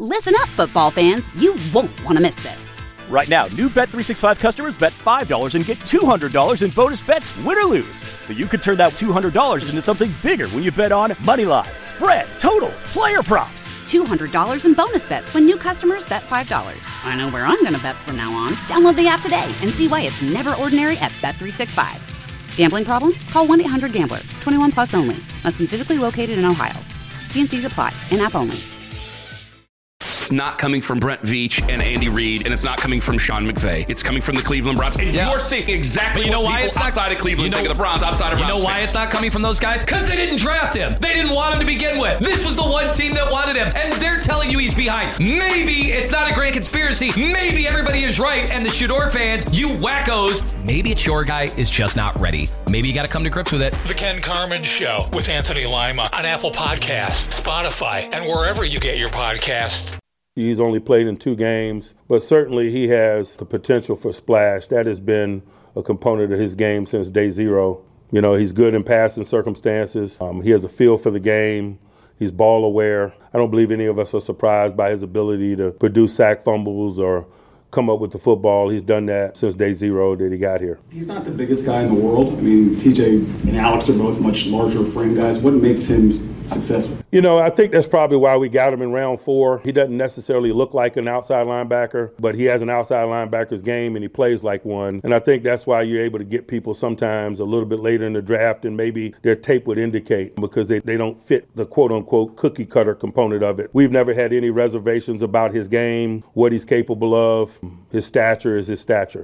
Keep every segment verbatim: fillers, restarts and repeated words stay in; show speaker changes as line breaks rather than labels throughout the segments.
Listen up, football fans. You won't want to miss this.
Right now, new Bet three sixty-five customers bet five dollars and get two hundred dollars in bonus bets, win or lose. So you could turn that two hundred dollars into something bigger when you bet on money line, spread, totals, player props.
two hundred dollars in bonus bets when new customers bet five dollars. I know where I'm going to bet from now on. Download the app today and see why it's never ordinary at Bet three sixty-five. Gambling problem? Call one eight hundred gambler. twenty-one plus only. Must be physically located in Ohio. T and C's apply. In-app only.
It's not coming from Brent Veach and Andy Reid, and it's not coming from Sean McVay. It's coming from the Cleveland Browns. And yeah. you're seeing exactly you know what why people it's not, outside of Cleveland you know, think of the Browns, outside of
You
Browns
know why
fans.
it's not coming from those guys? Because they didn't draft him. They didn't want him to begin with. This was the one team that wanted him, and they're telling you he's behind. Maybe it's not a great conspiracy. Maybe everybody is right, and the Shador fans, you wackos, maybe it's your guy is just not ready. Maybe you got to come to grips with it.
The Ken Carman Show with Anthony Lima on Apple Podcasts, Spotify, and wherever you get your podcasts.
He's only played in two games, but certainly he has the potential for splash. That has been a component of his game since day zero. You know, he's good in passing circumstances. Um, he has a feel for the game. He's ball aware. I don't believe any of us are surprised by his ability to produce sack fumbles or come up with the football. He's done that since day zero that he got here.
He's not the biggest guy in the world. I mean, T J and Alex are both much larger frame guys. What makes him successful?
You know, I think that's probably why we got him in round four. He doesn't necessarily look like an outside linebacker, but he has an outside linebacker's game and he plays like one. And I think that's why you're able to get people sometimes a little bit later in the draft than maybe their tape would indicate, because they, they don't fit the quote-unquote cookie cutter component of it. We've never had any reservations about his game, what he's capable of. His stature is his stature.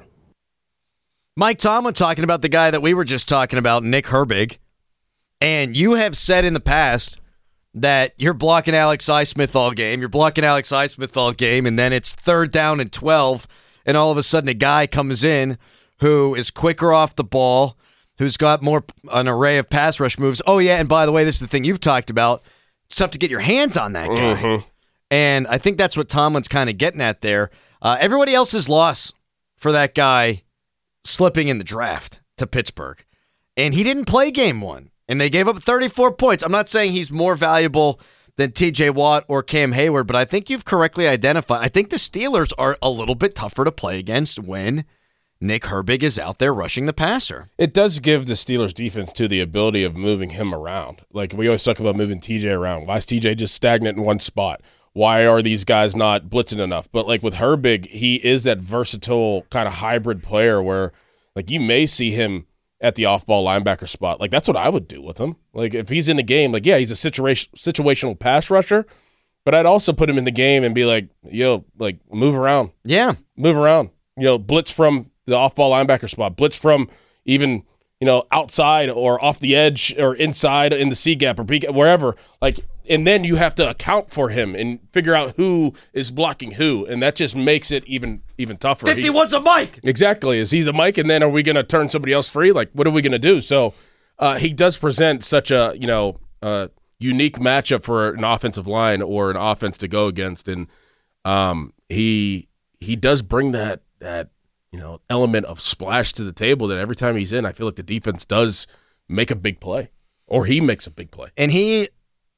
Mike Tomlin talking about the guy that we were just talking about, Nick Herbig. And you have said in the past that you're blocking Alex Highsmith all game. You're blocking Alex Highsmith all game, and then it's third down and twelve, and all of a sudden a guy comes in who is quicker off the ball, who's got more an array of pass rush moves. Oh, yeah, and by the way, this is the thing you've talked about. It's tough to get your hands on that guy. Mm-hmm. And I think that's what Tomlin's kind of getting at there. Uh, everybody else's loss for that guy slipping in the draft to Pittsburgh. And he didn't play game one. And they gave up thirty-four points. I'm not saying he's more valuable than T J Watt or Cam Hayward, but I think you've correctly identified. I think the Steelers are a little bit tougher to play against when Nick Herbig is out there rushing the passer.
It does give the Steelers defense, too, the ability of moving him around. Like, we always talk about moving T J around. Why is T J just stagnant in one spot? Why are these guys not blitzing enough? But, like, with Herbig, he is that versatile kind of hybrid player where, like, you may see him at the off-ball linebacker spot. Like, that's what I would do with him. Like, if he's in the game, like, yeah, he's a situation situational pass rusher, but I'd also put him in the game and be like, yo, like, move around.
Yeah.
Move around. You know, blitz from the off-ball linebacker spot, blitz from even, you know, outside or off the edge or inside in the C gap or B gap, wherever. Like, and then you have to account for him and figure out who is blocking who, and that just makes it even even tougher.
fifty-one's a Mike.
Exactly. Is he the Mike, and then are we going to turn somebody else free? Like, what are we going to do? So uh, he does present such a, you know, uh, unique matchup for an offensive line or an offense to go against, and um, he he does bring that that you know element of splash to the table that every time he's in, I feel like the defense does make a big play, or he makes a big play,
and he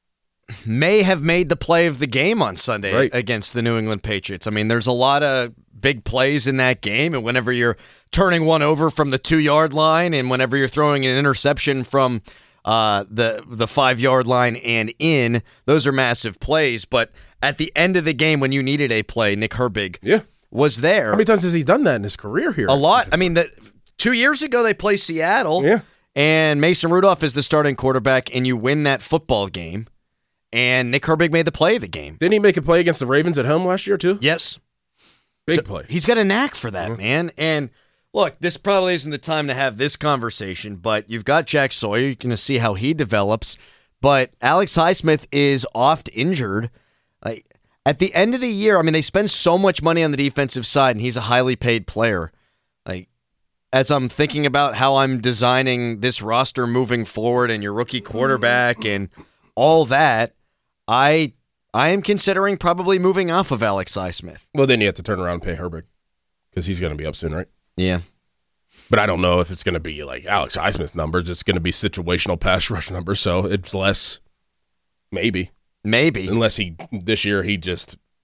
may have made the play of the game on Sunday
right.
against the New England Patriots. I mean, there's a lot of big plays in that game, and whenever you're turning one over from the two-yard line and whenever you're throwing an interception from uh, the the five-yard line and in, those are massive plays. But at the end of the game, when you needed a play, Nick Herbig
yeah.
was there.
How many times has he done that in his career here?
A lot. I mean, the, two years ago they played Seattle,
yeah.
and Mason Rudolph is the starting quarterback, and you win that football game. And Nick Herbig made the play of the game.
Didn't he make a play against the Ravens at home last year, too?
Yes.
Big
so
play.
He's got a knack for that,
mm-hmm.
man. And look, this probably isn't the time to have this conversation, but you've got Jack Sawyer. You're going to see how he develops. But Alex Highsmith is oft injured. Like at the end of the year, I mean, they spend so much money on the defensive side, and he's a highly paid player. Like, as I'm thinking about how I'm designing this roster moving forward and your rookie quarterback and all that, I I am considering probably moving off of Alex Highsmith.
Well, then you have to turn around and pay Herbig because he's going to be up soon, right?
Yeah.
But I don't know if it's going to be like Alex Highsmith numbers. It's going to be situational pass rush numbers, so it's less, maybe.
Maybe.
Unless he, this year, he just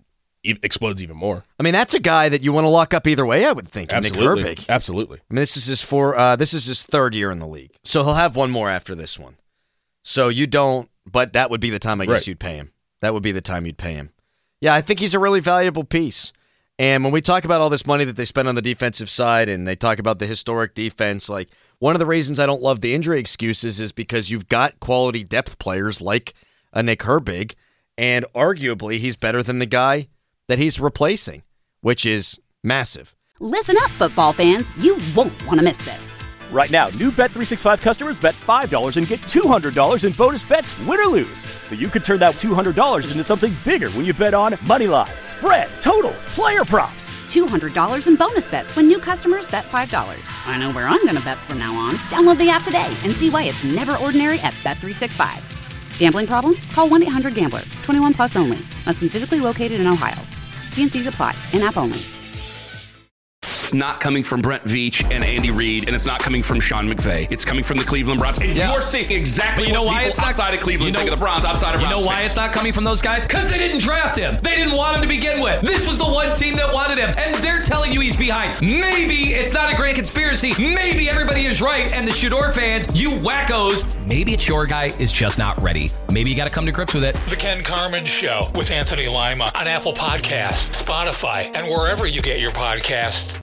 e- explodes even more.
I mean, that's a guy that you want to lock up either way, I would think.
Absolutely.
Nick Herbig.
Absolutely.
I mean, this is his four, uh, this is his third year in the league. So he'll have one more after this one. So you don't, but that would be the time I guess
Right.
you'd pay him. That would be the time you'd pay him. Yeah, I think he's a really valuable piece. And when we talk about all this money that they spend on the defensive side and they talk about the historic defense, like one of the reasons I don't love the injury excuses is because you've got quality depth players like a Nick Herbig, and arguably he's better than the guy that he's replacing, which is massive.
Listen up, football fans. You won't want to miss this.
Right now, new Bet three sixty-five customers bet five dollars and get two hundred dollars in bonus bets, win or lose. So you could turn that two hundred dollars into something bigger when you bet on Moneyline, spread, totals, player props.
two hundred dollars in bonus bets when new customers bet five dollars. I know where I'm going to bet from now on. Download the app today and see why it's never ordinary at Bet three sixty-five. Gambling problem? Call one eight hundred gambler. twenty-one plus only. Must be physically located in Ohio. T N Cs apply. In-app only.
It's not coming from Brent Veach and Andy Reid, and it's not coming from Sean McVay. It's coming from the Cleveland Browns. And yeah. you're seeing exactly
but you know
what
why
people
it's not,
outside of Cleveland
you know,
think of the Browns, outside of
You
Browns
know why
fans.
it's not coming from those guys? Because they didn't draft him. They didn't want him to begin with. This was the one team that wanted him, and they're telling you he's behind. Maybe it's not a grand conspiracy. Maybe everybody is right, and the Shador fans, you wackos, maybe it's your guy is just not ready. Maybe you got to come to grips with it.
The Ken Carman Show with Anthony Lima on Apple Podcasts, Spotify, and wherever you get your podcasts.